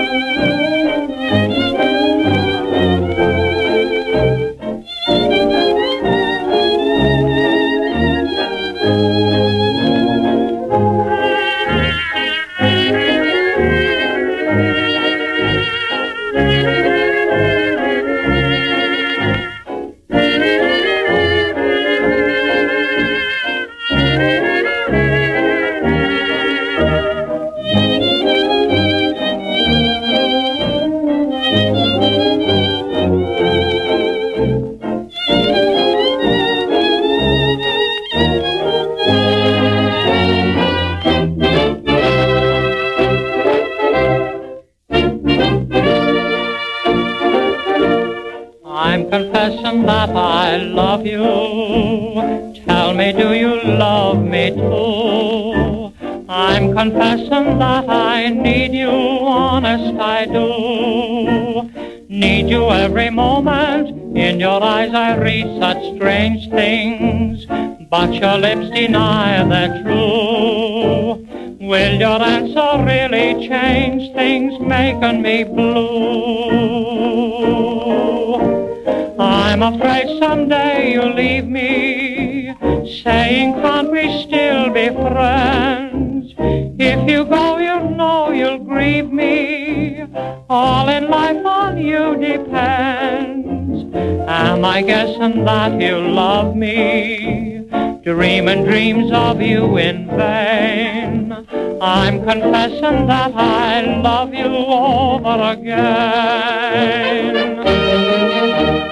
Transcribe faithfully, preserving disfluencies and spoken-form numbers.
I'm confessing that I love you. Tell me, do you love me too? I'm confessing that I need you, honest I do. Need you every moment. In your eyes I read such strange things, but your lips deny they're true. Will your answer really change things, making me blue? I'm afraid someday you'll leave me, saying can't we still be friends? If you go you know you'll grieve me, all in life on you depends. Am I guessing that you love me, dreaming dreams of you in vain? I'm confessing that I love you over again.